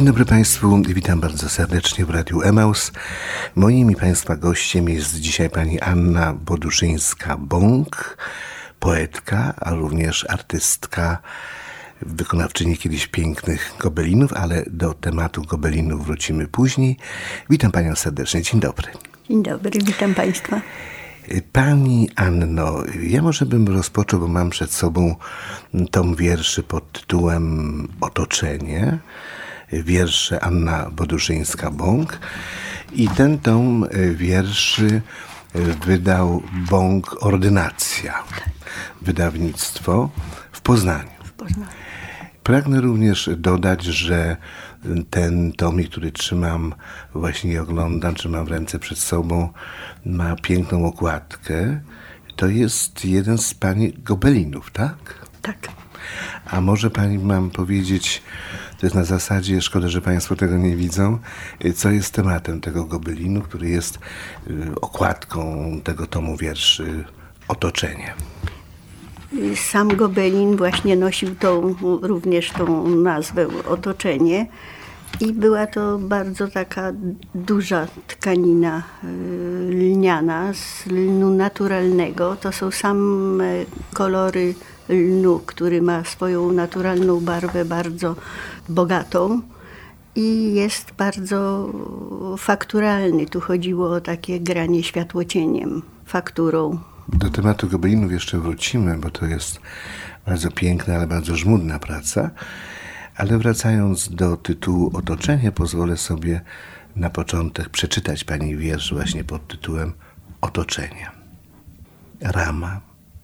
Dzień dobry Państwu, witam bardzo serdecznie w Radiu Emaus. Moim i Państwa gościem jest dzisiaj pani Anna Boduszyńska-Bąk, poetka, a również artystka, wykonawczyni kiedyś pięknych gobelinów, ale do tematu gobelinów wrócimy później. Witam Panią serdecznie, dzień dobry. Dzień dobry, witam Państwa. Pani Anno, ja może bym rozpoczął, bo mam przed sobą tom wierszy pod tytułem Otoczenie. Wiersze Anna Boduszyńska-Bąk i ten tom wierszy wydał Bąk Ordynacja, wydawnictwo w Poznaniu. Pragnę również dodać, że ten tomik, który trzymam właśnie i oglądam, trzymam w ręce przed sobą, ma piękną okładkę. To jest jeden z pani gobelinów, tak? Tak. A może pani mam powiedzieć, to jest na zasadzie, szkoda, że Państwo tego nie widzą, co jest tematem tego gobelinu, który jest okładką tego tomu wierszy Otoczenie. Sam gobelin właśnie nosił również tą nazwę Otoczenie i była to bardzo taka duża tkanina lniana z lnu naturalnego. To są same kolory lnu, który ma swoją naturalną barwę bardzo bogatą i jest bardzo fakturalny. Tu chodziło o takie granie światłocieniem, fakturą. Do tematu gobelinów jeszcze wrócimy, bo to jest bardzo piękna, ale bardzo żmudna praca. Ale wracając do tytułu Otoczenie, pozwolę sobie na początek przeczytać pani wiersz właśnie pod tytułem Otoczenie. Rama.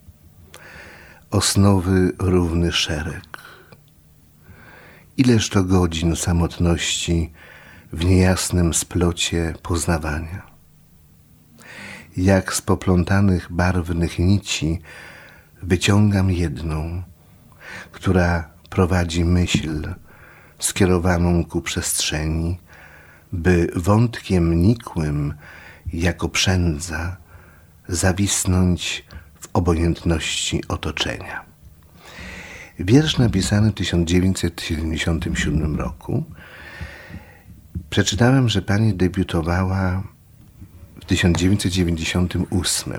Osnowy równy szereg. Ileż to godzin samotności w niejasnym splocie poznawania. Jak z poplątanych barwnych nici wyciągam jedną, która prowadzi myśl skierowaną ku przestrzeni, by wątkiem nikłym jako przędza zawisnąć w obojętności otoczenia. Wiersz napisany w 1977 roku. Przeczytałem, że pani debiutowała w 1998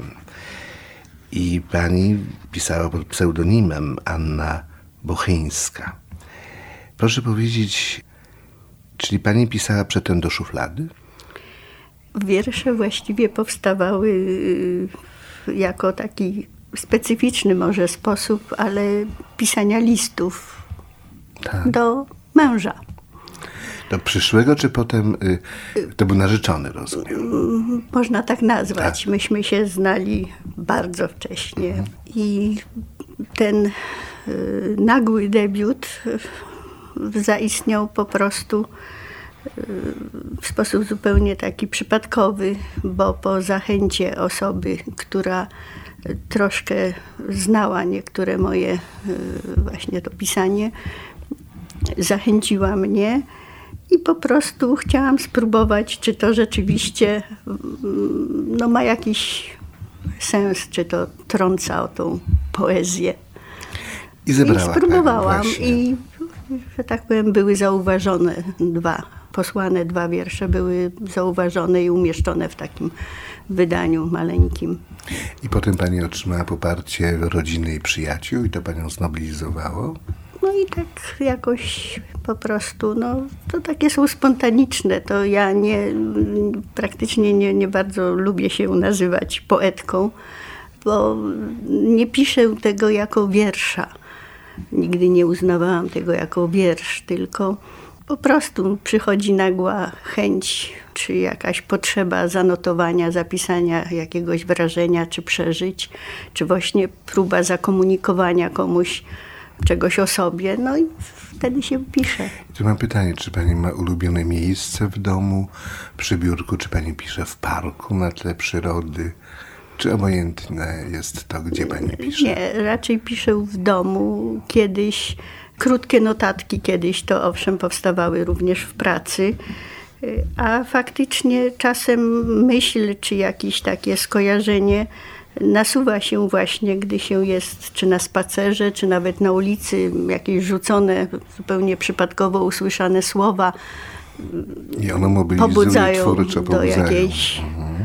i pani pisała pod pseudonimem Anna Bochyńska. Proszę powiedzieć, czyli pani pisała przedtem do szuflady? Wiersze właściwie powstawały jako taki specyficzny może sposób, ale pisania listów do męża. Do przyszłego, czy potem to był narzeczony, rozumiem? Można tak nazwać. Tak. Myśmy się znali bardzo wcześnie i ten nagły debiut zaistniał po prostu w sposób zupełnie taki przypadkowy, bo po zachęcie osoby, która troszkę znała niektóre moje właśnie to pisanie, zachęciła mnie i po prostu chciałam spróbować, czy to rzeczywiście ma jakiś sens, czy to trąca o tą poezję. I zebrała. I spróbowałam i, że tak powiem, były zauważone posłane dwa wiersze były zauważone i umieszczone w takim wydaniu maleńkim. I potem pani otrzymała poparcie rodziny i przyjaciół i to panią zmobilizowało? No i tak jakoś po prostu, to takie są spontaniczne. To ja praktycznie nie bardzo lubię się nazywać poetką, bo nie piszę tego jako wiersza. Nigdy nie uznawałam tego jako wiersz, tylko po prostu przychodzi nagła chęć, czy jakaś potrzeba zanotowania, zapisania jakiegoś wrażenia, czy przeżyć, czy właśnie próba zakomunikowania komuś czegoś o sobie, i wtedy się pisze. Tu mam pytanie, czy pani ma ulubione miejsce w domu, przy biurku, czy pani pisze w parku na tle przyrody? Czy obojętne jest to, gdzie pani pisze? Nie, raczej piszę w domu. Kiedyś, krótkie notatki kiedyś to owszem powstawały również w pracy, a faktycznie czasem myśl czy jakieś takie skojarzenie nasuwa się właśnie, gdy się jest czy na spacerze, czy nawet na ulicy, jakieś rzucone, zupełnie przypadkowo usłyszane słowa I one mobilizuje pobudzają twórczo, do jakiejś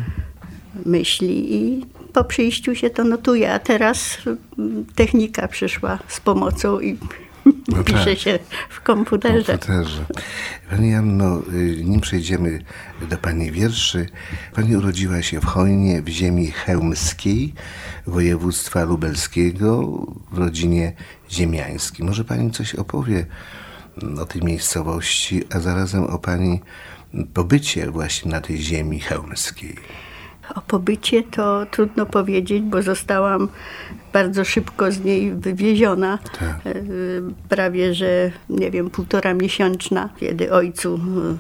myśli i po przyjściu się to notuje, a teraz technika przyszła z pomocą i pisze się w komputerze. Pani Janno, nim przejdziemy do Pani wierszy, Pani urodziła się w Chojnie, w ziemi chełmskiej, województwa lubelskiego, w rodzinie ziemiańskiej. Może Pani coś opowie o tej miejscowości, a zarazem o Pani pobycie właśnie na tej ziemi chełmskiej? O pobycie to trudno powiedzieć, bo zostałam bardzo szybko z niej wywieziona. Tak. Prawie, że nie wiem, 1,5 miesięczna, kiedy ojcu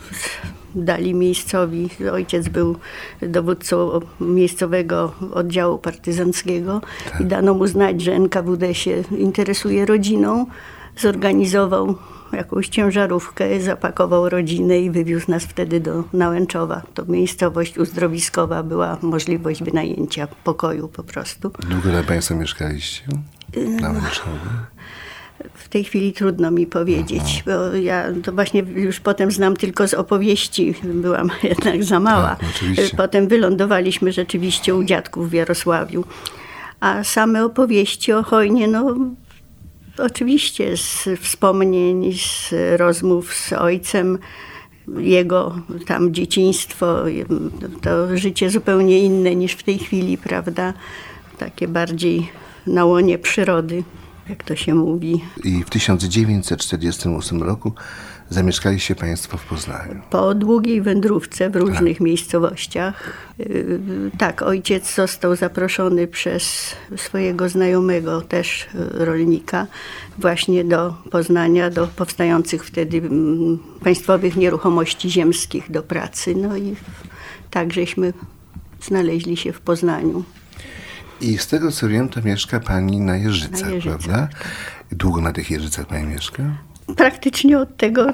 dali miejscowi. Ojciec był dowódcą miejscowego oddziału partyzanckiego i dano mu znać, że NKWD się interesuje rodziną. Zorganizował jakąś ciężarówkę, zapakował rodzinę i wywiózł nas wtedy do Nałęczowa. To miejscowość uzdrowiskowa, była możliwość wynajęcia pokoju po prostu. Długo tam Państwo mieszkaliście na Nałęczowie? W tej chwili trudno mi powiedzieć, bo ja to właśnie już potem znam tylko z opowieści. Byłam jednak za mała. Tak, oczywiście. Potem wylądowaliśmy rzeczywiście u dziadków w Jarosławiu. A same opowieści o Chojnie, no oczywiście z wspomnień, z rozmów z ojcem, jego tam dzieciństwo, to życie zupełnie inne niż w tej chwili, prawda? Takie bardziej na łonie przyrody, jak to się mówi. I w 1948 roku zamieszkaliście Państwo w Poznaniu. Po długiej wędrówce w różnych miejscowościach. Tak, ojciec został zaproszony przez swojego znajomego, też rolnika, właśnie do Poznania, do powstających wtedy państwowych nieruchomości ziemskich do pracy. No i tak żeśmy znaleźli się w Poznaniu. I z tego co wiem, to mieszka Pani na Jeżycach, prawda? Tak. Długo na tych Jeżycach Pani mieszka? Praktycznie od tego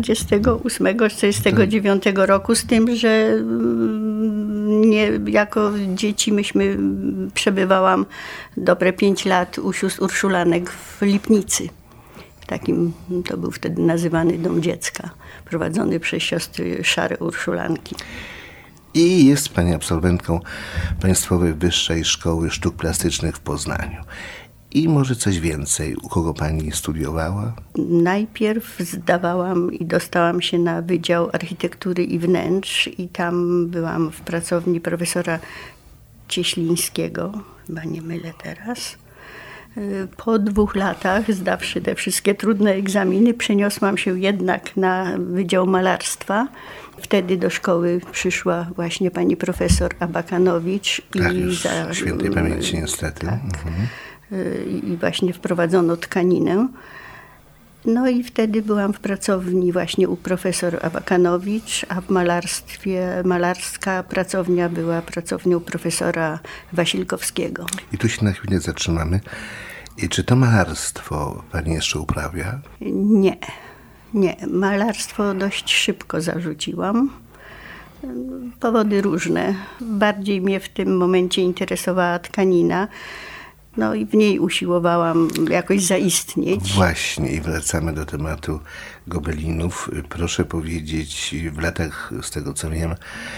48-49 roku, z tym, że nie, jako dzieci przebywałam dobre 5 lat u sióstr Urszulanek w Lipnicy. Takim, to był wtedy nazywany Dom Dziecka, prowadzony przez siostry Szare Urszulanki. I jest Pani absolwentką Państwowej Wyższej Szkoły Sztuk Plastycznych w Poznaniu. I może coś więcej, u kogo Pani studiowała? Najpierw zdawałam i dostałam się na Wydział Architektury i Wnętrz i tam byłam w pracowni profesora Cieślińskiego, chyba nie mylę teraz. Po 2 latach, zdawszy te wszystkie trudne egzaminy, przeniosłam się jednak na Wydział Malarstwa. Wtedy do szkoły przyszła właśnie pani profesor Abakanowicz. Tak, już świętej pamięci niestety. Tak. I właśnie wprowadzono tkaninę. No i wtedy byłam w pracowni właśnie u profesor Abakanowicz, a w malarstwie, malarska pracownia była pracownią profesora Wasilkowskiego. I tu się na chwilę zatrzymamy. I czy to malarstwo Pani jeszcze uprawia? Nie. Malarstwo dość szybko zarzuciłam. Powody różne. Bardziej mnie w tym momencie interesowała tkanina. No i w niej usiłowałam jakoś zaistnieć. Właśnie i wracamy do tematu gobelinów. Proszę powiedzieć, w latach, z tego co wiem,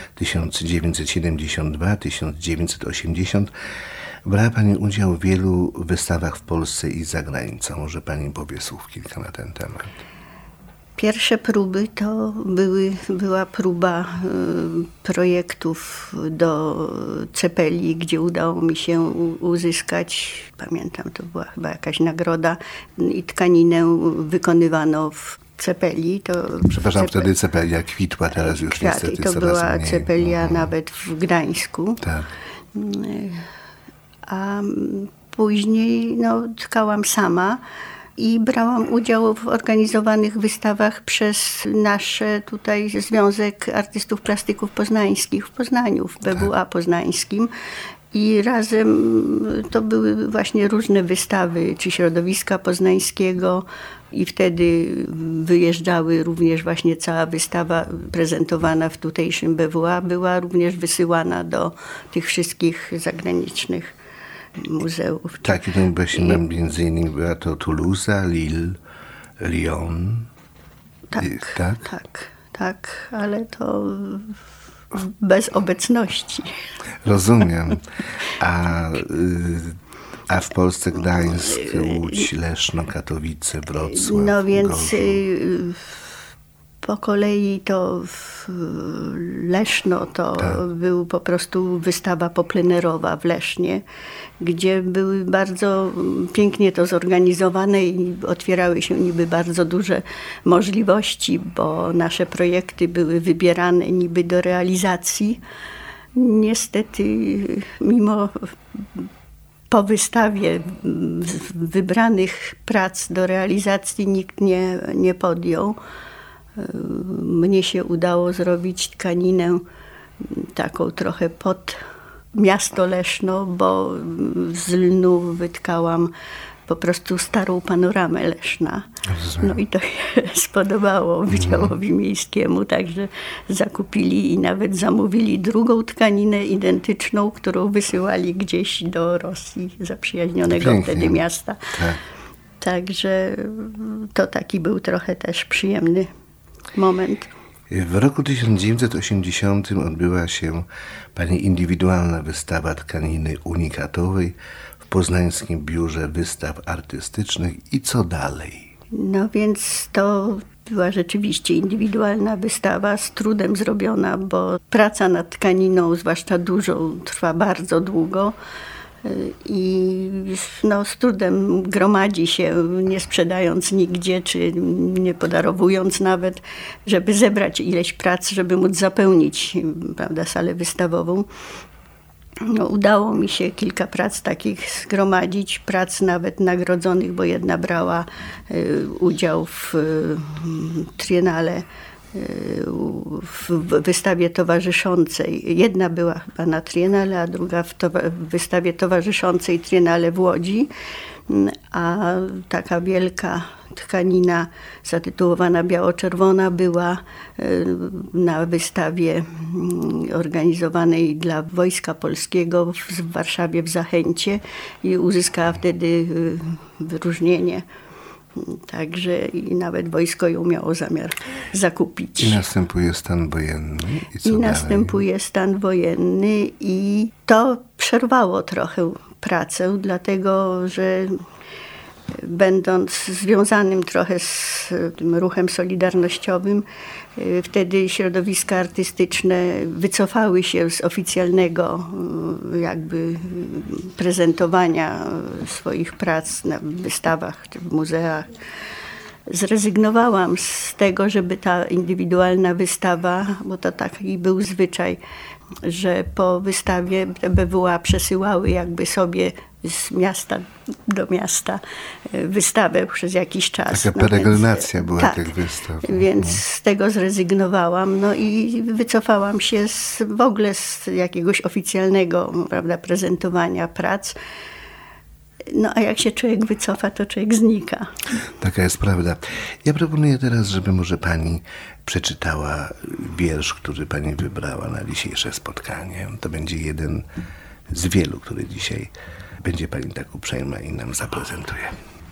1972-1980 brała Pani udział w wielu wystawach w Polsce i za granicą. Może Pani powie słów kilka na ten temat? Pierwsze próby to była próba projektów do Cepeli, gdzie udało mi się uzyskać, pamiętam, to była chyba jakaś nagroda i tkaninę wykonywano w Cepeli. Przepraszam, wtedy Cepelia kwitła, teraz już niestety i to była mniej. Cepelia nawet w Gdańsku. Tak. A później tkałam sama. I brałam udział w organizowanych wystawach przez nasze tutaj Związek Artystów Plastyków Poznańskich w Poznaniu, w BWA poznańskim. I razem to były właśnie różne wystawy, czy środowiska poznańskiego i wtedy wyjeżdżały również właśnie cała wystawa prezentowana w tutejszym BWA była również wysyłana do tych wszystkich zagranicznych muzeów. Tak, i to właśnie między innymi była to Toulouse, Lille, Lyon. Tak, ale to bez obecności. Rozumiem. A w Polsce Gdańsk, Łódź, Leszno, Katowice, Wrocław, No więc Gorzów. po kolei to Leszno to był po prostu wystawa poplenerowa w Lesznie, gdzie były bardzo pięknie to zorganizowane i otwierały się niby bardzo duże możliwości, bo nasze projekty były wybierane niby do realizacji. Niestety mimo po wystawie wybranych prac do realizacji nikt nie podjął. Mnie się udało zrobić tkaninę taką trochę pod miasto Leszno, bo z lnu wytkałam po prostu starą panoramę Leszna. No i to się spodobało Wydziałowi Miejskiemu, także zakupili i nawet zamówili drugą tkaninę identyczną, którą wysyłali gdzieś do Rosji, zaprzyjaźnionego wtedy miasta. Tak. Także to taki był trochę też przyjemny moment. W roku 1980 odbyła się pani indywidualna wystawa tkaniny unikatowej w Poznańskim Biurze Wystaw Artystycznych. I co dalej? No więc to była rzeczywiście indywidualna wystawa, z trudem zrobiona, bo praca nad tkaniną, zwłaszcza dużą, trwa bardzo długo. I no, z trudem gromadzi się, nie sprzedając nigdzie, czy nie podarowując nawet, żeby zebrać ileś prac, żeby móc zapełnić, prawda, salę wystawową. No, udało mi się kilka prac takich zgromadzić, prac nawet nagrodzonych, bo jedna brała udział w triennale, w wystawie towarzyszącej. Jedna była chyba na triennale, a druga w wystawie towarzyszącej triennale w Łodzi. A taka wielka tkanina zatytułowana Biało-Czerwona była na wystawie organizowanej dla Wojska Polskiego w Warszawie w Zachęcie i uzyskała wtedy wyróżnienie. Także i nawet wojsko ją miało zamiar zakupić. I następuje stan wojenny. Następuje stan wojenny i to przerwało trochę pracę, dlatego że będąc związanym trochę z tym ruchem solidarnościowym, wtedy środowiska artystyczne wycofały się z oficjalnego jakby prezentowania swoich prac na wystawach czy w muzeach. Zrezygnowałam z tego, żeby ta indywidualna wystawa, bo to taki był zwyczaj, że po wystawie BWA przesyłały jakby sobie z miasta do miasta wystawę przez jakiś czas. Taka peregrinacja była tych wystaw. Więc z tego zrezygnowałam, no i wycofałam się w ogóle z jakiegoś oficjalnego, prawda, prezentowania prac. No a jak się człowiek wycofa, to człowiek znika. Taka jest prawda. Ja proponuję teraz, żeby może pani przeczytała wiersz, który pani wybrała na dzisiejsze spotkanie. To będzie jeden z wielu, który dzisiaj będzie pani tak uprzejma i nam zaprezentuje.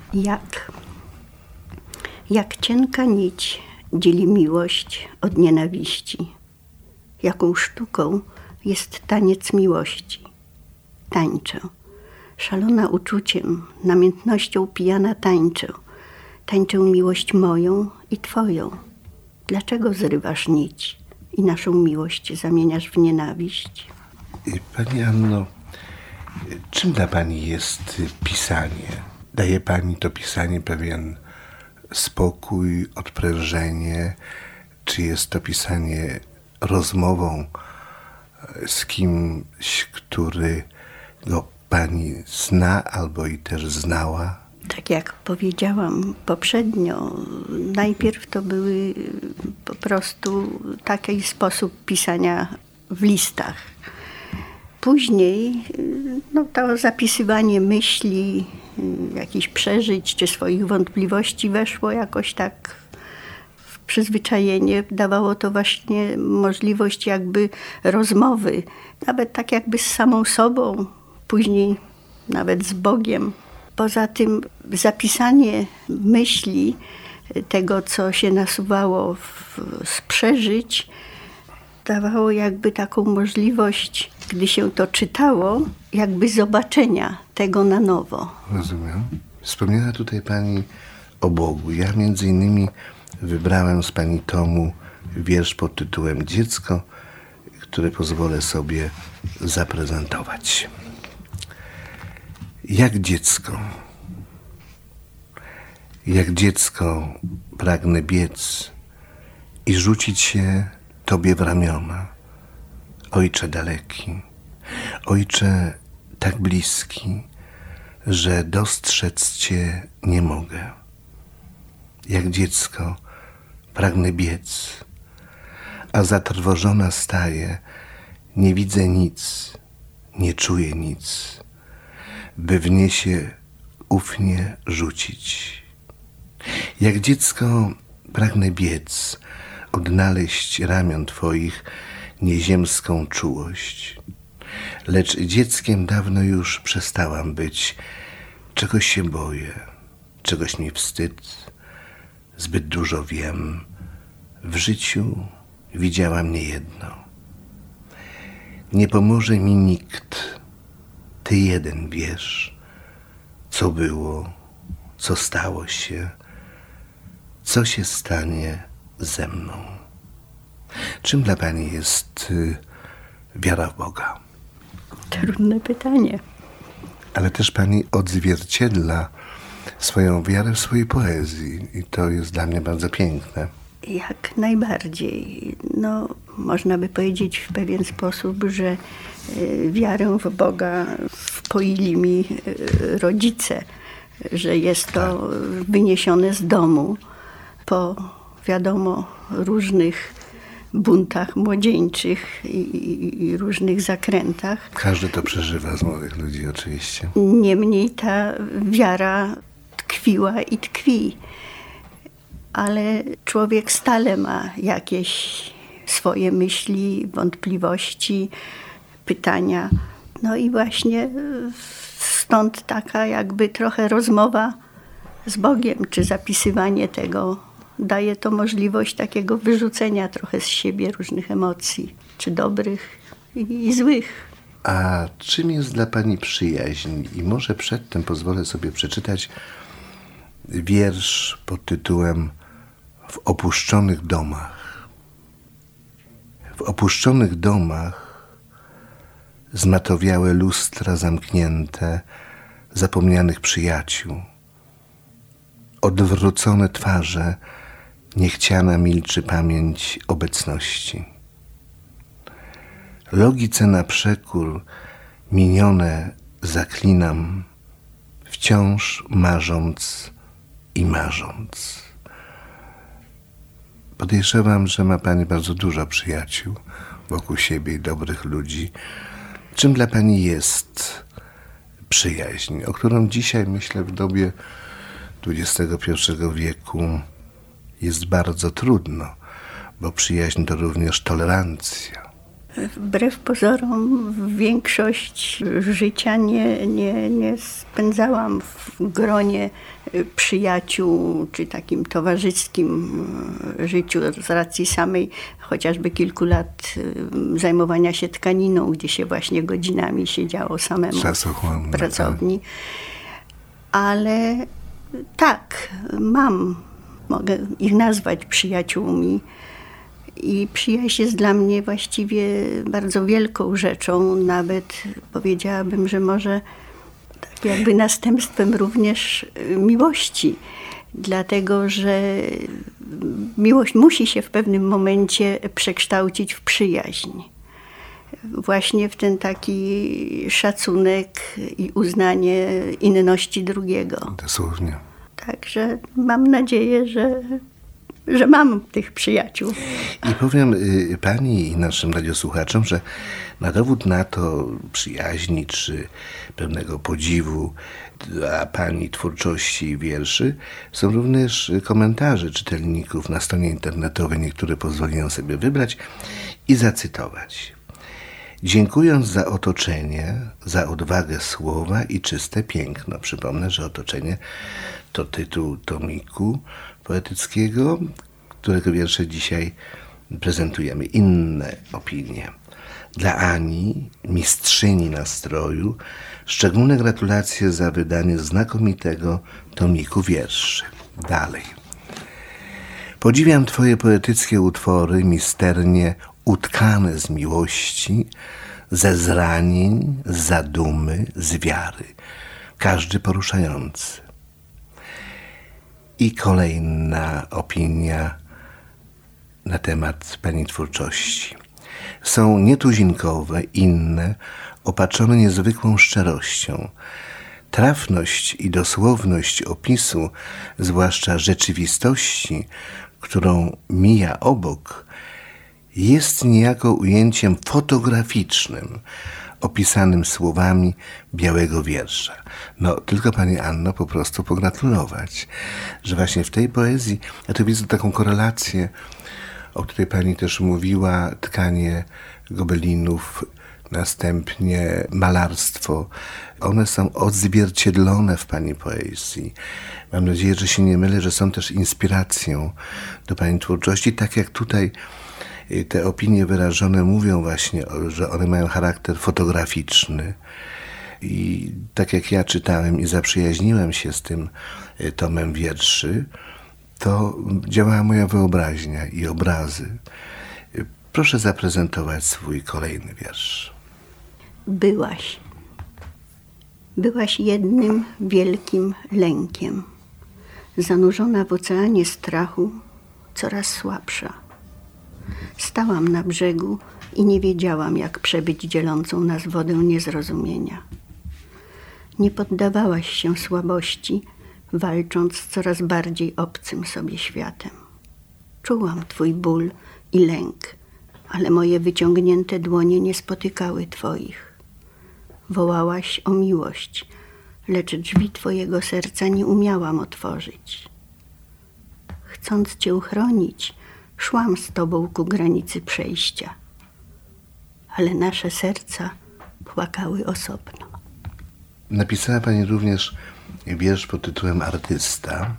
Jak cienka nić dzieli miłość od nienawiści. Jaką sztuką jest taniec miłości. Tańczę. Szalona uczuciem, namiętnością pijana tańczę. Tańczę miłość moją i twoją. Dlaczego zrywasz nić i naszą miłość zamieniasz w nienawiść? Pani Anno, czym dla pani jest pisanie? Daje pani to pisanie pewien spokój, odprężenie? Czy jest to pisanie rozmową z kimś, który pani zna albo i też znała? Tak jak powiedziałam poprzednio, najpierw to były po prostu taki sposób pisania w listach. Później to zapisywanie myśli, jakichś przeżyć czy swoich wątpliwości weszło jakoś tak w przyzwyczajenie. Dawało to właśnie możliwość jakby rozmowy, nawet tak jakby z samą sobą. Później nawet z Bogiem. Poza tym zapisanie myśli, tego, co się nasuwało z przeżyć, dawało jakby taką możliwość, gdy się to czytało, jakby zobaczenia tego na nowo. Rozumiem. Wspomniała tutaj pani o Bogu. Ja między innymi wybrałem z pani tomu wiersz pod tytułem Dziecko, który pozwolę sobie zaprezentować. Jak dziecko pragnę biec i rzucić się Tobie w ramiona. Ojcze daleki, Ojcze tak bliski, że dostrzec Cię nie mogę. Jak dziecko pragnę biec, a zatrwożona staję, nie widzę nic, nie czuję nic, by w nie się ufnie rzucić. Jak dziecko pragnę biec, odnaleźć ramion Twoich nieziemską czułość. Lecz dzieckiem dawno już przestałam być. Czegoś się boję, czegoś mi wstyd. Zbyt dużo wiem. W życiu widziałam niejedno. Nie pomoże mi nikt. Ty jeden wiesz, co było, co stało się, co się stanie ze mną. Czym dla pani jest wiara w Boga? Trudne pytanie. Ale też pani odzwierciedla swoją wiarę w swojej poezji i to jest dla mnie bardzo piękne. Jak najbardziej. No, można by powiedzieć w pewien sposób, że wiarę w Boga wpoili mi rodzice, że jest to wyniesione z domu po, wiadomo, różnych buntach młodzieńczych i różnych zakrętach. Każdy to przeżywa z młodych ludzi oczywiście. Niemniej ta wiara tkwiła i tkwi. Ale człowiek stale ma jakieś swoje myśli, wątpliwości, pytania. No i właśnie stąd taka jakby trochę rozmowa z Bogiem, czy zapisywanie tego daje to możliwość takiego wyrzucenia trochę z siebie różnych emocji, czy dobrych i złych. A czym jest dla pani przyjaźń? I może przedtem pozwolę sobie przeczytać wiersz pod tytułem W opuszczonych domach. W opuszczonych domach zmatowiałe lustra zamknięte zapomnianych przyjaciół. Odwrócone twarze, niechciana milczy pamięć obecności. Logice na przekór minione zaklinam, wciąż marząc i marząc. Podejrzewam, że ma pani bardzo dużo przyjaciół wokół siebie i dobrych ludzi. Czym dla pani jest przyjaźń, o którą dzisiaj, myślę, w dobie XXI wieku jest bardzo trudno, bo przyjaźń to również tolerancja. Wbrew pozorom większość życia nie spędzałam w gronie przyjaciół, czy takim towarzyskim życiu z racji samej chociażby kilku lat zajmowania się tkaniną, gdzie się właśnie godzinami siedziało samemu w pracowni. Ale tak, mogę ich nazwać przyjaciółmi. I przyjaźń jest dla mnie właściwie bardzo wielką rzeczą, nawet powiedziałabym, że może tak jakby następstwem również miłości, dlatego że miłość musi się w pewnym momencie przekształcić w przyjaźń. Właśnie w ten taki szacunek i uznanie inności drugiego. Dosłownie. Także mam nadzieję, że mam tych przyjaciół. I powiem pani i naszym radiosłuchaczom, że na dowód na to przyjaźni czy pewnego podziwu dla pani twórczości i wierszy są również komentarze czytelników na stronie internetowej. Niektóre pozwoliłem sobie wybrać i zacytować. Dziękując za otoczenie, za odwagę słowa i czyste piękno. Przypomnę, że otoczenie to tytuł tomiku poetyckiego, którego wiersze dzisiaj prezentujemy. Inne opinie. Dla Ani, mistrzyni nastroju, szczególne gratulacje za wydanie znakomitego tomiku wierszy. Dalej. Podziwiam Twoje poetyckie utwory, misternie utkane z miłości, ze zranień, z zadumy, z wiary. Każdy poruszający. I kolejna opinia na temat Pani twórczości. Są nietuzinkowe, inne, opatrzone niezwykłą szczerością. Trafność i dosłowność opisu, zwłaszcza rzeczywistości, którą mija obok, jest niejako ujęciem fotograficznym, opisanym słowami białego wiersza. No, tylko Pani Anno po prostu pogratulować, że właśnie w tej poezji, ja tu widzę taką korelację, o której Pani też mówiła, tkanie gobelinów, następnie malarstwo. One są odzwierciedlone w Pani poezji. Mam nadzieję, że się nie mylę, że są też inspiracją do Pani twórczości, tak jak tutaj te opinie wyrażone mówią właśnie, że one mają charakter fotograficzny. I tak jak ja czytałem i zaprzyjaźniłem się z tym tomem wierszy, to działała moja wyobraźnia i obrazy. Proszę zaprezentować swój kolejny wiersz. Byłaś. Byłaś jednym wielkim lękiem. Zanurzona w oceanie strachu, coraz słabsza. Stałam na brzegu i nie wiedziałam, jak przebyć dzielącą nas wodę niezrozumienia. Nie poddawałaś się słabości, walcząc z coraz bardziej obcym sobie światem. Czułam twój ból i lęk, ale moje wyciągnięte dłonie nie spotykały twoich. Wołałaś o miłość, lecz drzwi twojego serca nie umiałam otworzyć. Chcąc cię uchronić, szłam z tobą ku granicy przejścia, ale nasze serca płakały osobno. Napisała Pani również wiersz pod tytułem Artysta,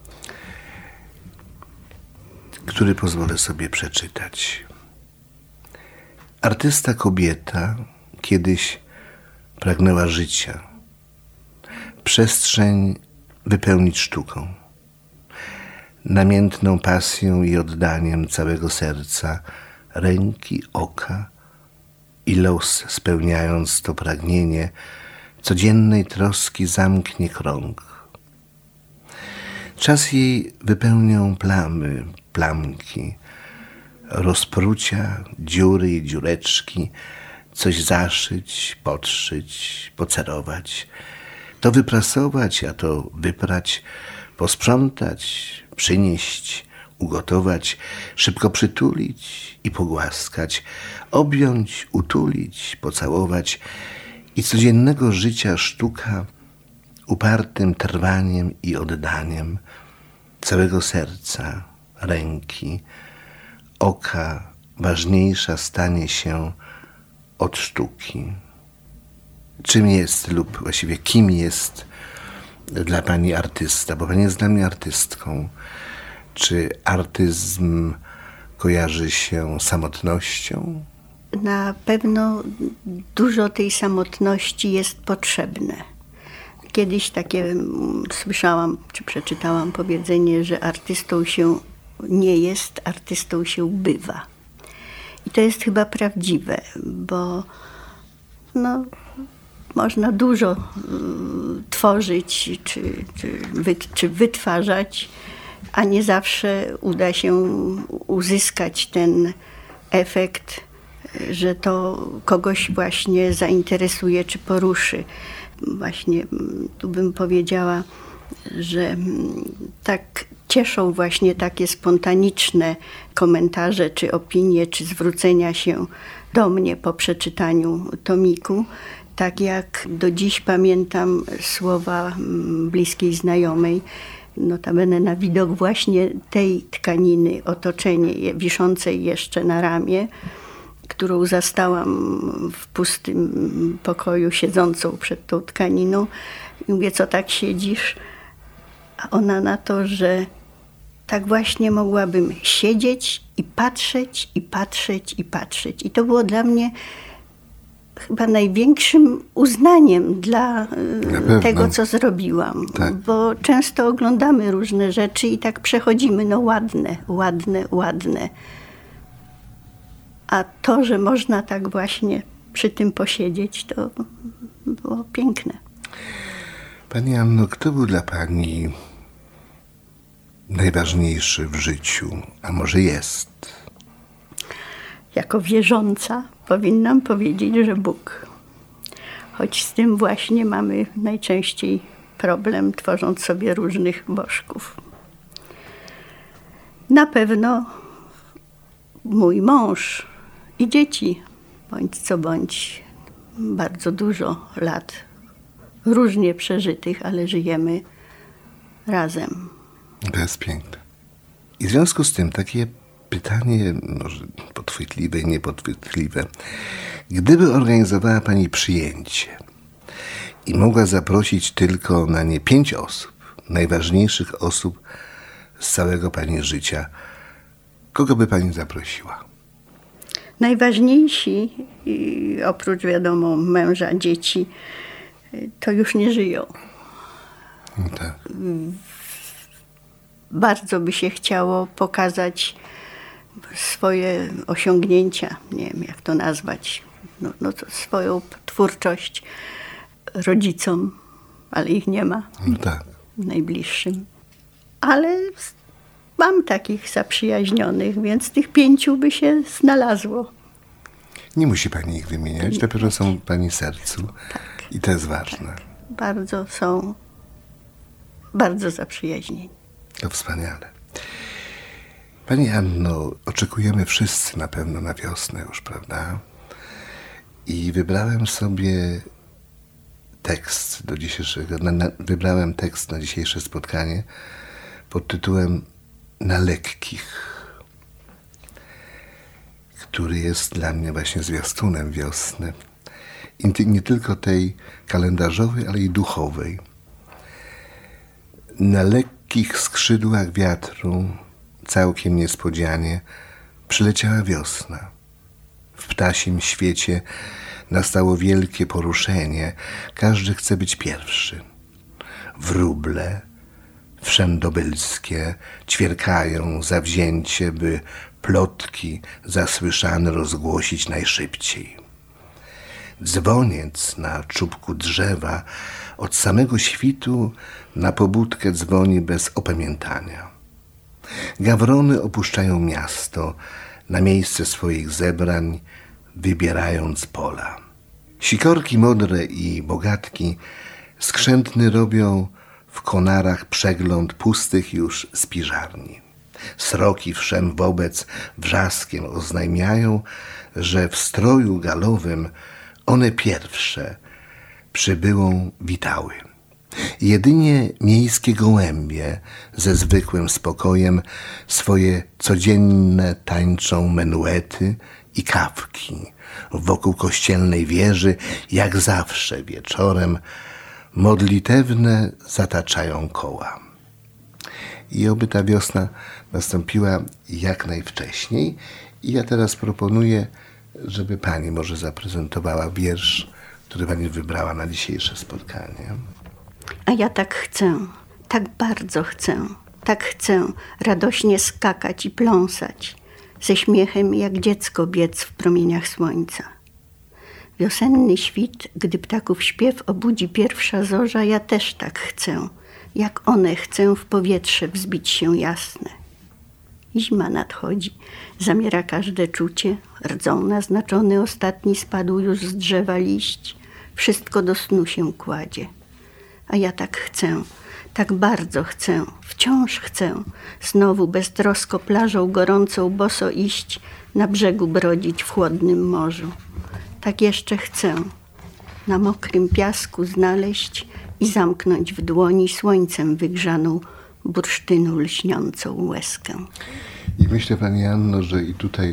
który pozwolę sobie przeczytać. Artysta kobieta kiedyś pragnęła życia, przestrzeń wypełnić sztuką, namiętną pasją i oddaniem całego serca, ręki, oka i los, spełniając to pragnienie, codziennej troski zamknie krąg. Czas jej wypełnią plamy, plamki, rozprucia, dziury i dziureczki, coś zaszyć, podszyć, pocerować, to wyprasować, a to wyprać, posprzątać, przynieść, ugotować, szybko przytulić i pogłaskać, objąć, utulić, pocałować i codziennego życia sztuka upartym trwaniem i oddaniem całego serca, ręki, oka ważniejsza stanie się od sztuki. Czym jest lub właściwie kim jest dla Pani artysta? Bo Pani jest dla mnie artystką. Czy artyzm kojarzy się z samotnością? Na pewno dużo tej samotności jest potrzebne. Kiedyś takie słyszałam, czy przeczytałam powiedzenie, że artystą się nie jest, artystą się bywa. I to jest chyba prawdziwe, bo można dużo tworzyć czy wytwarzać, a nie zawsze uda się uzyskać ten efekt, że to kogoś właśnie zainteresuje czy poruszy. Właśnie tu bym powiedziała, że tak cieszą właśnie takie spontaniczne komentarze, czy opinie, czy zwrócenia się do mnie po przeczytaniu tomiku. Tak jak do dziś pamiętam słowa bliskiej znajomej, notabene na widok właśnie tej tkaniny, otoczenie wiszącej jeszcze na ramię, którą zastałam w pustym pokoju, siedzącą przed tą tkaniną. I mówię, co tak siedzisz? A ona na to, że tak właśnie mogłabym siedzieć i patrzeć, i patrzeć, i patrzeć. I to było dla mnie chyba największym uznaniem dla tego, co zrobiłam. Tak. Bo często oglądamy różne rzeczy i tak przechodzimy, no ładne, ładne, ładne. A to, że można tak właśnie przy tym posiedzieć, to było piękne. Pani Anno, kto był dla pani najważniejszy w życiu, a może jest? Jako wierząca powinnam powiedzieć, że Bóg. Choć z tym właśnie mamy najczęściej problem, tworząc sobie różnych bożków. Na pewno mój mąż i dzieci, bądź co bądź, bardzo dużo lat różnie przeżytych, ale żyjemy razem. To jest piękne. I w związku z tym takie pytanie, może podchwytliwe i niepodchwytliwe. Gdyby organizowała pani przyjęcie i mogła zaprosić tylko na nie 5 osób, najważniejszych osób z całego pani życia, kogo by pani zaprosiła? Najważniejsi, oprócz wiadomo męża, dzieci, to już nie żyją. No tak. Bardzo by się chciało pokazać swoje osiągnięcia, nie wiem jak to nazwać, to swoją twórczość rodzicom, ale ich nie ma, No tak. najbliższym. Ale mam takich zaprzyjaźnionych, więc tych 5 by się znalazło. Nie musi pani ich wymieniać, na pewno są pani sercu. Tak. I to jest ważne. Bardzo są, bardzo zaprzyjaźnieni. To wspaniale. Pani Anno, oczekujemy wszyscy na pewno na wiosnę już, prawda? I wybrałem sobie tekst do dzisiejszego, wybrałem tekst na dzisiejsze spotkanie pod tytułem Na lekkich, który jest dla mnie właśnie zwiastunem wiosny. I nie tylko tej kalendarzowej, ale i duchowej. Na lekkich skrzydłach wiatru, całkiem niespodzianie, przyleciała wiosna. W ptasim świecie nastało wielkie poruszenie. Każdy chce być pierwszy. Wróble wszędobylskie ćwierkają zawzięcie, by plotki zasłyszane rozgłosić najszybciej. Dzwoniec na czubku drzewa od samego świtu na pobudkę dzwoni bez opamiętania. Gawrony opuszczają miasto, na miejsce swoich zebrań wybierając pola. Sikorki modre i bogatki skrzętny robią w konarach przegląd pustych już spiżarni. Sroki wszem wobec wrzaskiem oznajmiają, że w stroju galowym one pierwsze przybyłą witały. Jedynie miejskie gołębie ze zwykłym spokojem swoje codzienne tańczą menuety i kawki. Wokół kościelnej wieży, jak zawsze wieczorem, modlitewne zataczają koła. I oby ta wiosna nastąpiła jak najwcześniej. I ja teraz proponuję, żeby pani może zaprezentowała wiersz, który pani wybrała na dzisiejsze spotkanie. A ja tak chcę, tak bardzo chcę, tak chcę radośnie skakać i pląsać, ze śmiechem jak dziecko biec w promieniach słońca. Wiosenny świt, gdy ptaków śpiew obudzi pierwsza zorza, ja też tak chcę, jak one chcę w powietrze wzbić się jasne. Zima nadchodzi, zamiera każde czucie, rdzą naznaczony ostatni spadł już z drzewa liść, wszystko do snu się kładzie. A ja tak chcę, tak bardzo chcę, wciąż chcę, znowu beztrosko plażą gorącą boso iść, na brzegu brodzić w chłodnym morzu. Tak jeszcze chcę, na mokrym piasku znaleźć i zamknąć w dłoni słońcem wygrzaną, bursztynu lśniącą łezkę. I myślę, pani Anno, że i tutaj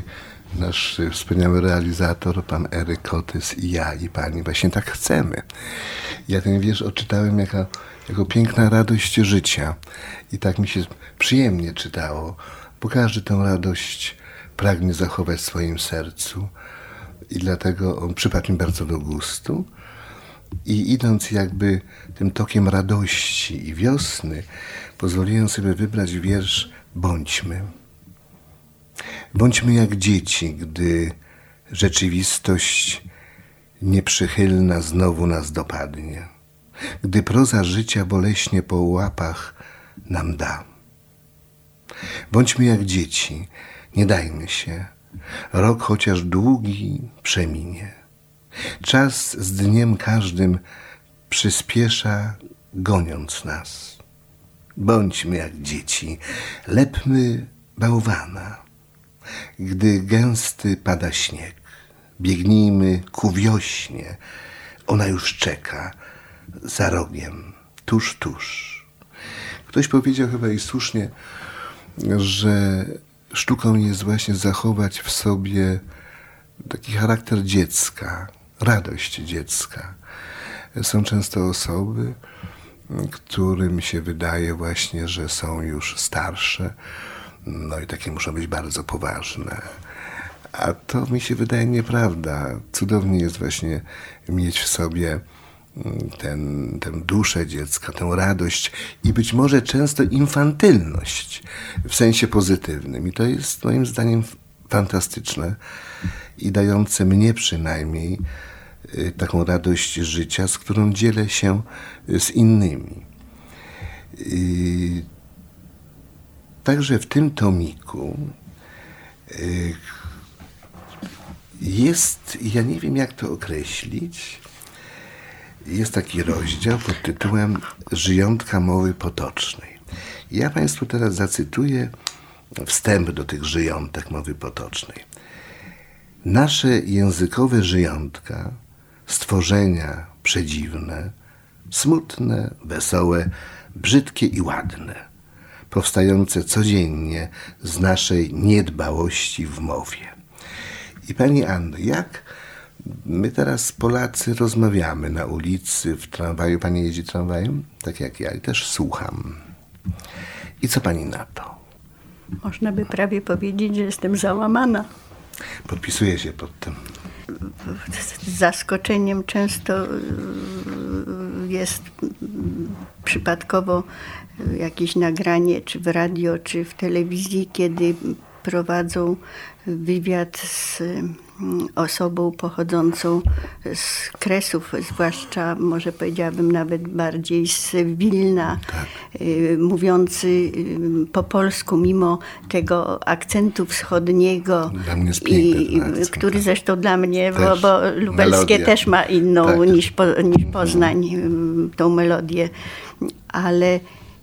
nasz wspaniały realizator, pan Eryk Kotys i ja i pani właśnie tak chcemy. Ja ten wiersz odczytałem jako piękna radość życia i tak mi się przyjemnie czytało, bo każdy tę radość pragnie zachować w swoim sercu i dlatego on przypadł mi bardzo do gustu. I idąc jakby tym tokiem radości i wiosny, pozwoliłem sobie wybrać wiersz Bądźmy. Bądźmy jak dzieci, gdy rzeczywistość nieprzychylna znowu nas dopadnie, gdy proza życia boleśnie po łapach nam da. Bądźmy jak dzieci, nie dajmy się, rok chociaż długi przeminie. Czas z dniem każdym przyspiesza, goniąc nas. Bądźmy jak dzieci, lepmy bałwana. Gdy gęsty pada śnieg, biegnijmy ku wiośnie. Ona już czeka za rogiem, tuż, tuż. Ktoś powiedział chyba i słusznie, że sztuką jest właśnie zachować w sobie taki charakter dziecka, radość dziecka. Są często osoby, którym się wydaje właśnie, że są już starsze, no i takie muszą być bardzo poważne. A to mi się wydaje nieprawda. Cudownie jest właśnie mieć w sobie tę duszę dziecka, tę radość i być może często infantylność w sensie pozytywnym. I to jest moim zdaniem fantastyczne i dające mnie przynajmniej taką radość życia, z którą dzielę się z innymi. Także w tym tomiku jest, ja nie wiem jak to określić, jest taki rozdział pod tytułem Żyjątka mowy potocznej. Ja Państwu teraz zacytuję wstęp do tych żyjątek mowy potocznej. Nasze językowe żyjątka, stworzenia przedziwne, smutne, wesołe, brzydkie i ładne, powstające codziennie z naszej niedbałości w mowie. I Pani Anno, jak my teraz Polacy rozmawiamy na ulicy, w tramwaju, Pani jeździ tramwajem? Tak jak ja, i też słucham. I co Pani na to? Można by prawie powiedzieć, że jestem załamana. Podpisuję się pod tym. Z zaskoczeniem często jest przypadkowo jakieś nagranie, czy w radio, czy w telewizji, kiedy prowadzą wywiad z osobą pochodzącą z Kresów, zwłaszcza może powiedziałabym nawet bardziej z Wilna, tak. Mówiący po polsku mimo tego akcentu wschodniego, dla mnie jest piękny akcent, który zresztą dla mnie, bo lubelskie melodia też ma inną tak. niż Poznań, tą melodię, ale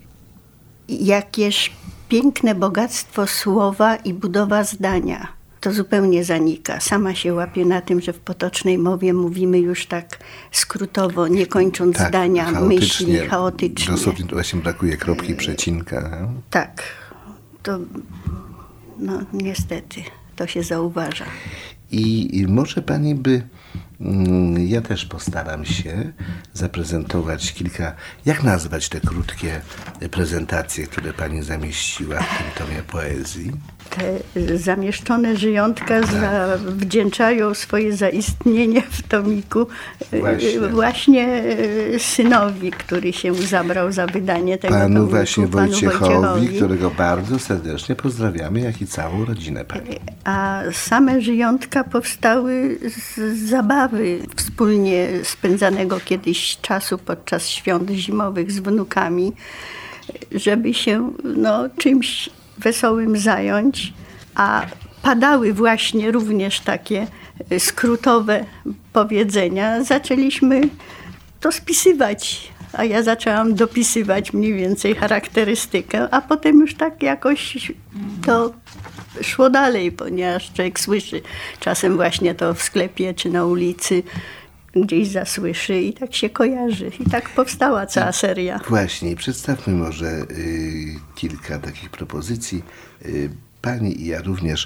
jakież piękne bogactwo słowa i budowa zdania. To zupełnie zanika. Sama się łapię na tym, że w potocznej mowie mówimy już tak skrótowo, nie kończąc tak, zdania, myśli, chaotycznie. Dosłownie właśnie brakuje kropki, przecinka. Tak. To no niestety, to się zauważa. I może Pani by, ja też postaram się zaprezentować kilka, jak nazwać te krótkie prezentacje, które Pani zamieściła w tym tomie poezji? Te zamieszczone żyjątka zawdzięczają swoje zaistnienie w tomiku właśnie synowi, który się zabrał za wydanie tego tomiku. Panu Wojciechowi, którego bardzo serdecznie pozdrawiamy, jak i całą rodzinę Pani. A same żyjątka powstały z zabawy wspólnie spędzanego kiedyś czasu podczas świąt zimowych z wnukami, żeby się czymś wesołym zająć, a padały właśnie również takie skrótowe powiedzenia. Zaczęliśmy to spisywać, a ja zaczęłam dopisywać mniej więcej charakterystykę, a potem już tak jakoś to szło dalej, ponieważ człowiek słyszy czasem właśnie to w sklepie czy na ulicy, gdzieś zasłyszy i tak się kojarzy. I tak powstała cała seria. Właśnie, przedstawmy może kilka takich propozycji. Pani i ja również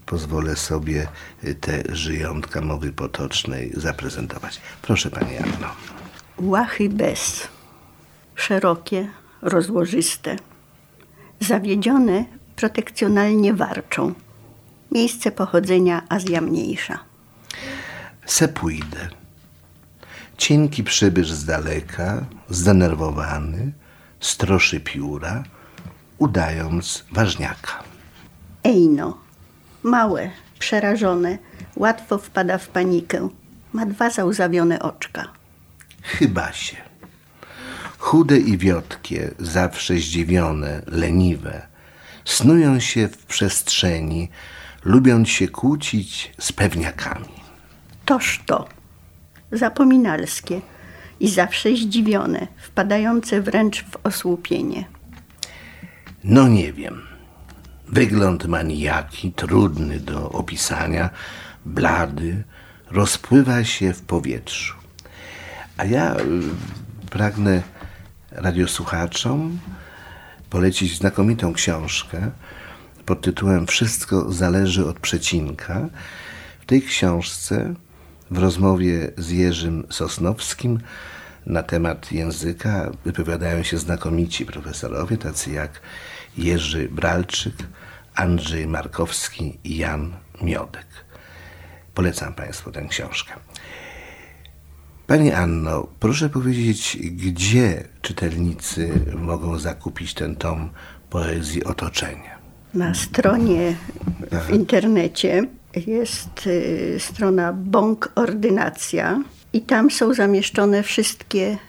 pozwolę sobie te żyjątka mowy potocznej zaprezentować. Proszę pani Anno. Łachy bez, szerokie, rozłożyste, zawiedzione protekcjonalnie warczą. Miejsce pochodzenia Azja Mniejsza. Sepójdę. Cienki przybysz z daleka, zdenerwowany, stroszy pióra, udając ważniaka. Ejno, małe, przerażone, łatwo wpada w panikę. Ma 2 załzawione oczka. Chyba się. Chude i wiotkie, zawsze zdziwione, leniwe, snują się w przestrzeni, lubiąc się kłócić z pewniakami. Toż to, zapominalskie i zawsze zdziwione, wpadające wręcz w osłupienie. No nie wiem. Wygląd ma nijaki, trudny do opisania, blady, rozpływa się w powietrzu. A ja pragnę radiosłuchaczom polecić znakomitą książkę pod tytułem Wszystko zależy od przecinka. W tej książce w rozmowie z Jerzym Sosnowskim na temat języka wypowiadają się znakomici profesorowie, tacy jak Jerzy Bralczyk, Andrzej Markowski i Jan Miodek. Polecam państwu tę książkę. Pani Anno, proszę powiedzieć, gdzie czytelnicy mogą zakupić ten tom poezji Otoczenie? Na stronie w internecie jest strona Bąk Ordynacja i tam są zamieszczone wszystkie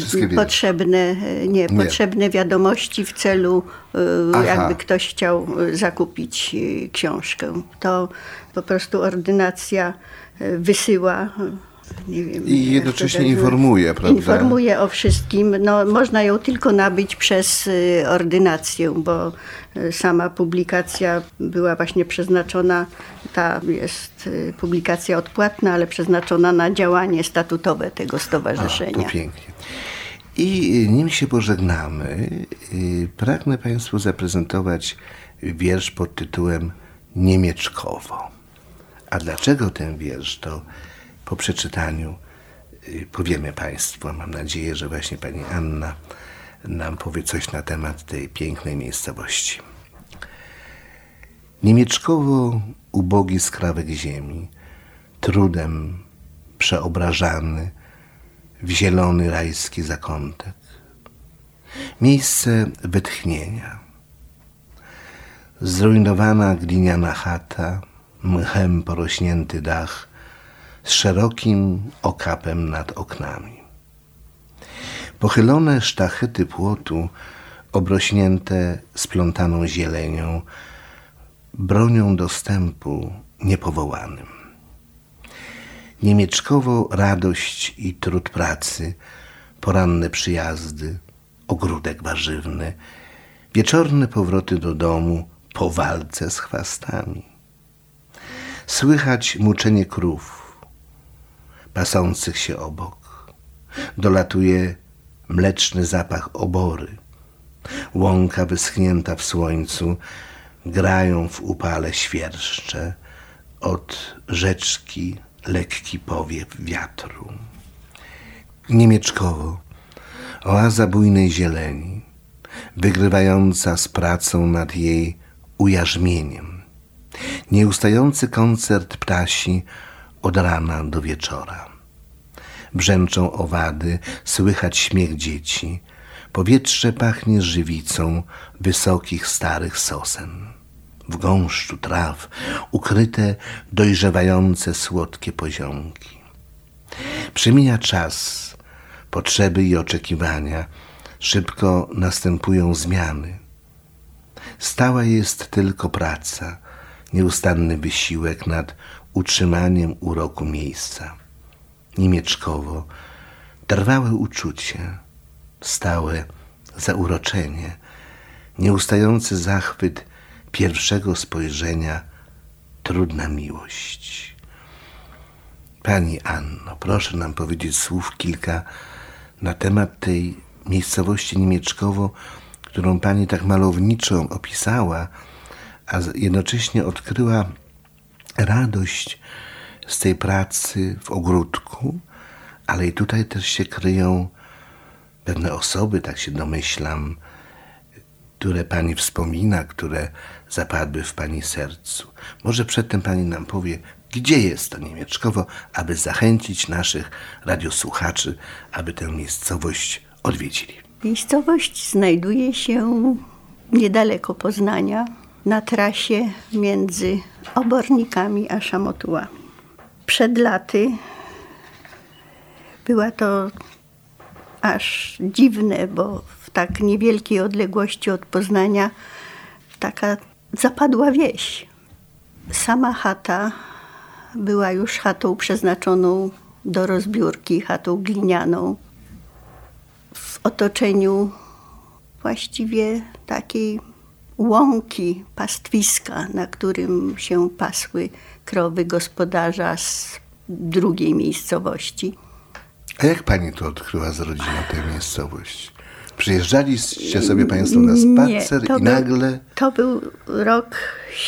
potrzebne wiadomości w celu, jakby ktoś chciał zakupić książkę. To po prostu ordynacja wysyła. Nie wiem, i jednocześnie informuje, prawda? Informuje o wszystkim. No, można ją tylko nabyć przez ordynację, bo sama publikacja była właśnie przeznaczona, ta jest publikacja odpłatna, ale przeznaczona na działanie statutowe tego stowarzyszenia. To pięknie. I nim się pożegnamy, pragnę państwu zaprezentować wiersz pod tytułem Niemieczkowo. A dlaczego ten wiersz, to po przeczytaniu powiemy państwu. Mam nadzieję, że właśnie pani Anna nam powie coś na temat tej pięknej miejscowości. Niemieczkowo ubogi skrawek ziemi, trudem przeobrażany w zielony rajski zakątek. Miejsce wytchnienia. Zrujnowana gliniana chata, mchem porośnięty dach, z szerokim okapem nad oknami. Pochylone sztachety płotu, obrośnięte splątaną zielenią, bronią dostępu niepowołanym. Niemieczkowo radość i trud pracy, poranne przyjazdy, ogródek warzywny, wieczorne powroty do domu po walce z chwastami. Słychać muczenie krów pasących się obok. Dolatuje mleczny zapach obory. Łąka wyschnięta w słońcu, grają w upale świerszcze. Od rzeczki lekki powiew wiatru. Niemieczkowo, oaza bujnej zieleni, wygrywająca z pracą nad jej ujarzmieniem. Nieustający koncert ptasi od rana do wieczora. Brzęczą owady, słychać śmiech dzieci. Powietrze pachnie żywicą wysokich, starych sosen. W gąszczu traw ukryte dojrzewające słodkie poziomki. Przemija czas, potrzeby i oczekiwania, szybko następują zmiany. Stała jest tylko praca, nieustanny wysiłek nad utrzymaniem uroku miejsca. Niemieczkowo, trwałe uczucie, stałe zauroczenie, nieustający zachwyt pierwszego spojrzenia, trudna miłość. Pani Anno, proszę nam powiedzieć słów kilka na temat tej miejscowości Niemieczkowo, którą pani tak malowniczo opisała, a jednocześnie odkryła radość z tej pracy w ogródku, ale i tutaj też się kryją pewne osoby, tak się domyślam, które pani wspomina, które zapadły w pani sercu. Może przedtem pani nam powie, gdzie jest to Niemieczkowo, aby zachęcić naszych radiosłuchaczy, aby tę miejscowość odwiedzili. Miejscowość znajduje się niedaleko Poznania, na trasie między Obornikami a Szamotułami. Przed laty była to aż dziwne, bo w tak niewielkiej odległości od Poznania taka zapadła wieś. Sama chata była już chatą przeznaczoną do rozbiórki, chatą glinianą. W otoczeniu właściwie takiej łąki, pastwiska, na którym się pasły krowy gospodarza z drugiej miejscowości. A jak pani to odkryła z rodziną, tę miejscowość? Przyjeżdżaliście sobie państwo na spacer i nagle... To był rok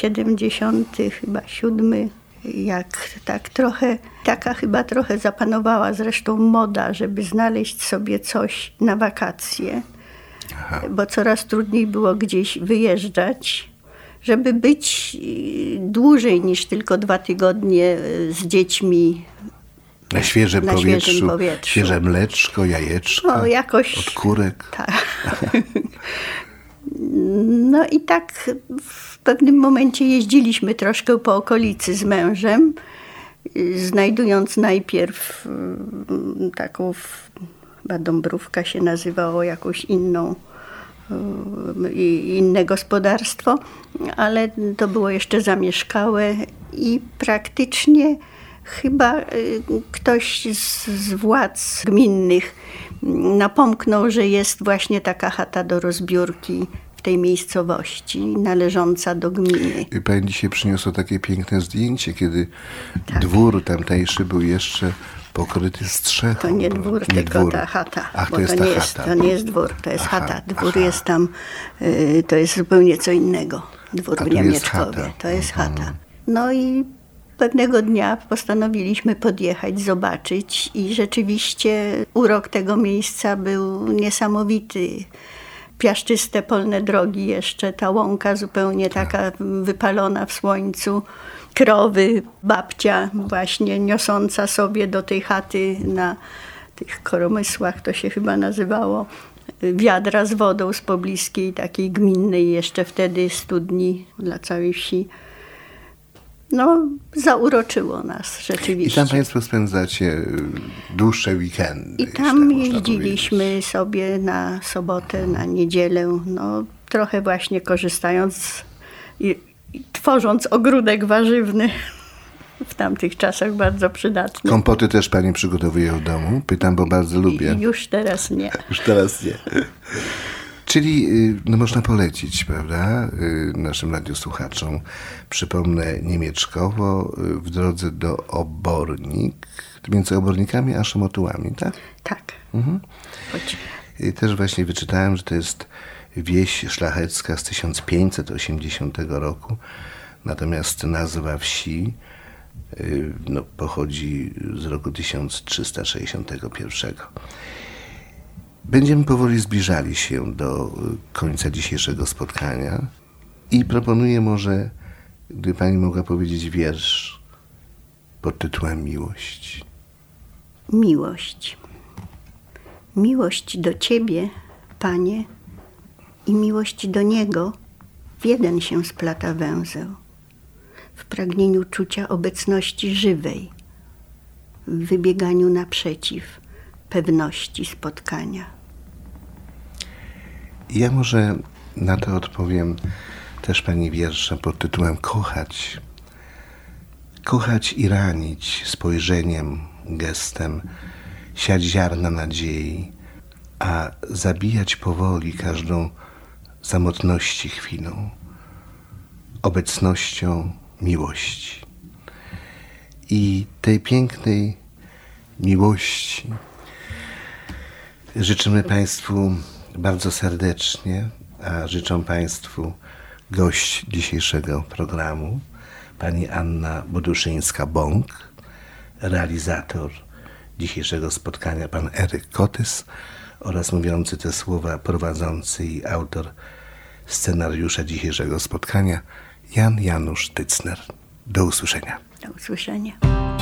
77, jak tak trochę, taka chyba trochę zapanowała zresztą moda, żeby znaleźć sobie coś na wakacje. Aha. Bo coraz trudniej było gdzieś wyjeżdżać, żeby być dłużej niż tylko 2 tygodnie z dziećmi. Na świeżym powietrzu, świeże mleczko, jajeczko, od kurek. Tak. No i tak w pewnym momencie jeździliśmy troszkę po okolicy z mężem, znajdując najpierw taką, chyba Dąbrówka się nazywało, jakąś inne gospodarstwo, ale to było jeszcze zamieszkałe i praktycznie chyba ktoś z władz gminnych napomknął, że jest właśnie taka chata do rozbiórki w tej miejscowości, należąca do gminy. I pani dzisiaj przyniosła takie piękne zdjęcie, kiedy dwór tamtejszy był jeszcze pokryty strzechą. To nie dwór, tylko ta chata. Ach, to jest ta chata. To nie jest dwór, to jest chata. Dwór jest tam, to jest zupełnie co innego. Dwór w Niemieczkowie, to jest chata. No i pewnego dnia postanowiliśmy podjechać, zobaczyć i rzeczywiście urok tego miejsca był niesamowity. Piaszczyste polne drogi jeszcze, ta łąka zupełnie taka wypalona w słońcu, krowy, babcia właśnie niosąca sobie do tej chaty na tych koromysłach, to się chyba nazywało, wiadra z wodą z pobliskiej, takiej gminnej jeszcze wtedy studni dla całej wsi. No, zauroczyło nas rzeczywiście. I tam państwo spędzacie dłuższe weekendy. I tam tak jeździliśmy sobie na sobotę, na niedzielę, no trochę właśnie korzystając i tworząc ogródek warzywny. W tamtych czasach bardzo przydatny. Kompoty też pani przygotowuje w domu? Pytam, bo bardzo lubię. Już teraz nie. Już teraz nie. Czyli no, można polecić, prawda, naszym radiosłuchaczom. Przypomnę, Niemieczkowo w drodze do Obornik, między Obornikami a Szamotułami, tak? Tak. Mhm. I też właśnie wyczytałem, że to jest wieś szlachecka z 1580 roku, natomiast nazwa wsi no, pochodzi z roku 1361. Będziemy powoli zbliżali się do końca dzisiejszego spotkania i proponuję może, gdy pani mogła powiedzieć wiersz pod tytułem Miłość. Miłość. Miłość do Ciebie, Panie, i miłość do Niego w jeden się splata węzeł. W pragnieniu czucia obecności żywej, w wybieganiu naprzeciw pewności spotkania. Ja może na to odpowiem też pani wiersza pod tytułem Kochać. Kochać i ranić spojrzeniem, gestem, siać ziarna nadziei, a zabijać powoli każdą samotności chwilą, obecnością miłości. I tej pięknej miłości życzymy państwu bardzo serdecznie, a życzą państwu gość dzisiejszego programu, pani Anna Boduszyńska-Bąk, realizator dzisiejszego spotkania pan Eryk Kotys oraz mówiący te słowa prowadzący i autor scenariusza dzisiejszego spotkania Jan Janusz Tycner. Do usłyszenia. Do usłyszenia.